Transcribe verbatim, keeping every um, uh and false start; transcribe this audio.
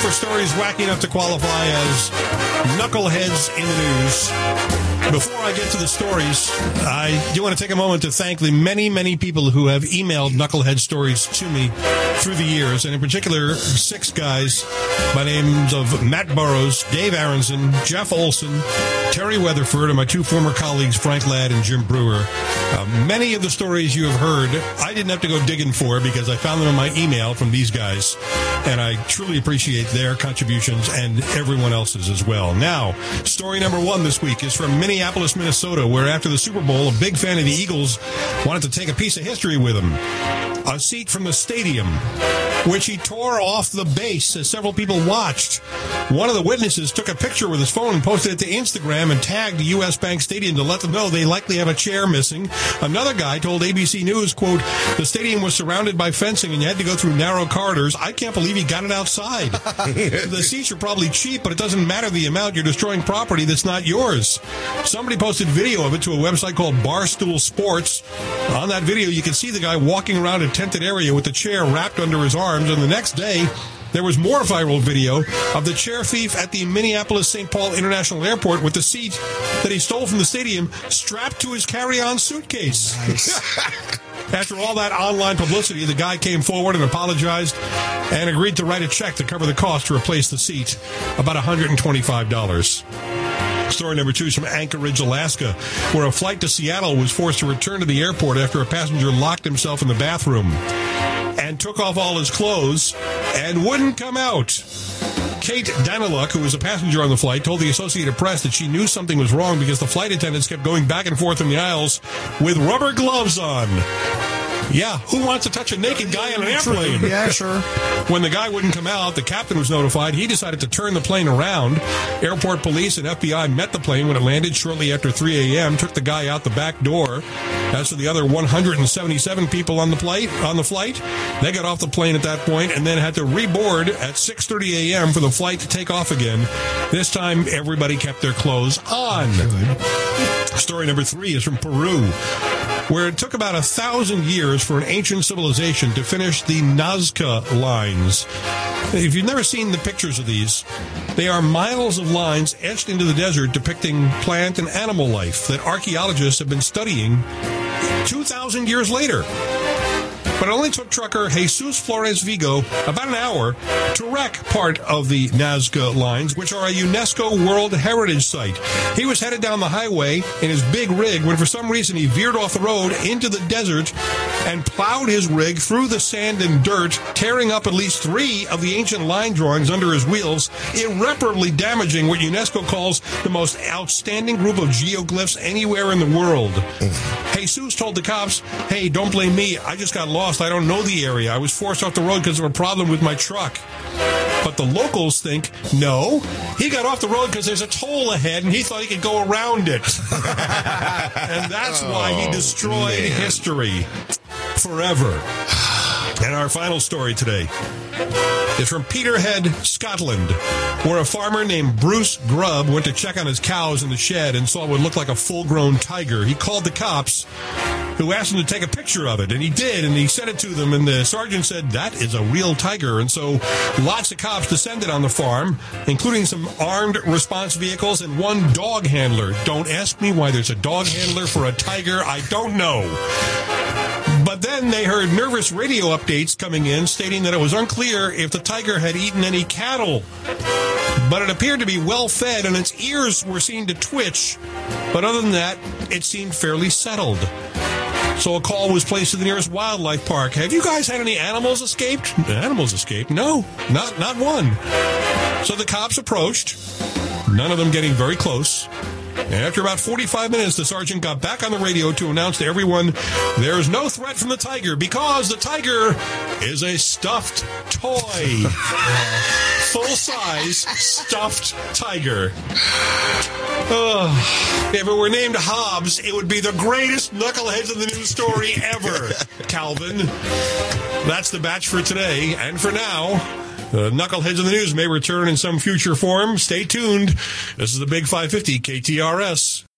for stories wacky enough to qualify as Knuckleheads in the News. Before I get to the stories, I do want to take a moment to thank the many, many people who have emailed Knucklehead stories to me through the years, and in particular, six guys by names of Matt Burrows, Dave Aronson, Jeff Olson, Terry Weatherford, and my two former colleagues, Frank Ladd and Jim Brewer. Uh, many of the stories you have heard, I didn't have to go digging for because I found them in my email from these guys, and I truly appreciate their contributions and everyone else's as well. Now, story number one this week is from Minneapolis, Minnesota, where after the Super Bowl, a big fan of the Eagles wanted to take a piece of history with him. A seat from the stadium, which he tore off the base as several people watched. One of the witnesses took a picture with his phone and posted it to Instagram and tagged U S Bank Stadium to let them know they likely have a chair missing. Another guy told A B C News, quote, the stadium was surrounded by fencing and you had to go through narrow corridors. I can't believe he got it outside. The seats are probably cheap, but it doesn't matter the amount. You're destroying property that's not yours. Somebody posted video of it to a website called Barstool Sports. On that video, you can see the guy walking around a tented area with the chair wrapped under his arms, and the next day, there was more viral video of the chair thief at the Minneapolis Saint Paul International Airport with the seat that he stole from the stadium strapped to his carry-on suitcase. Nice. After all that online publicity, the guy came forward and apologized and agreed to write a check to cover the cost to replace the seat, about one hundred twenty-five dollars. Story number two is from Anchorage, Alaska, where a flight to Seattle was forced to return to the airport after a passenger locked himself in the bathroom and took off all his clothes and wouldn't come out. Kate Daniluk, who was a passenger on the flight, told the Associated Press that she knew something was wrong because the flight attendants kept going back and forth in the aisles with rubber gloves on. Yeah, who wants to touch a naked guy on an airplane? Yeah, sure. When the guy wouldn't come out, the captain was notified. He decided to turn the plane around. Airport police and F B I met the plane when it landed shortly after three a.m., took the guy out the back door. As for the other one hundred seventy-seven people on the flight, on the flight, they got off the plane at that point and then had to reboard at six thirty a.m. for the flight to take off again. This time, everybody kept their clothes on. Good. Story number three is from Peru, where it took about a thousand years for an ancient civilization to finish the Nazca lines. If you've never seen the pictures of these, they are miles of lines etched into the desert depicting plant and animal life that archaeologists have been studying two thousand years later. But it only took trucker Jesus Flores Vigo about an hour to wreck part of the Nazca lines, which are a UNESCO World Heritage Site. He was headed down the highway in his big rig when for some reason he veered off the road into the desert and plowed his rig through the sand and dirt, tearing up at least three of the ancient line drawings under his wheels, irreparably damaging what UNESCO calls the most outstanding group of geoglyphs anywhere in the world. Jesus told the cops, hey, don't blame me. I just got lost. I don't know the area. I was forced off the road because of a problem with my truck. But the locals think, no, he got off the road because there's a toll ahead and he thought he could go around it. And that's oh, why he destroyed man. history forever. And our final story today is from Peterhead, Scotland, where a farmer named Bruce Grubb went to check on his cows in the shed and saw what looked like a full-grown tiger. He called the cops, who asked him to take a picture of it, and he did, and he sent it to them, and the sergeant said, that is a real tiger. And so lots of cops descended on the farm, including some armed response vehicles and one dog handler. Don't ask me why there's a dog handler for a tiger. I don't know. But then they heard nervous radio updates coming in stating that it was unclear if the tiger had eaten any cattle. But it appeared to be well fed and its ears were seen to twitch. But other than that, it seemed fairly settled. So a call was placed to the nearest wildlife park. Have you guys had any animals escaped? Animals escaped? No, not, not one. So the cops approached, none of them getting very close. And after about forty-five minutes, the sergeant got back on the radio to announce to everyone there is no threat from the tiger because the tiger is a stuffed toy. Full-size stuffed tiger. Oh, if it were named Hobbs, it would be the greatest Knuckleheads in the News story ever, Calvin. That's the batch for today. And for now, the Knuckleheads in the News may return in some future form. Stay tuned. This is the Big five fifty K T R S.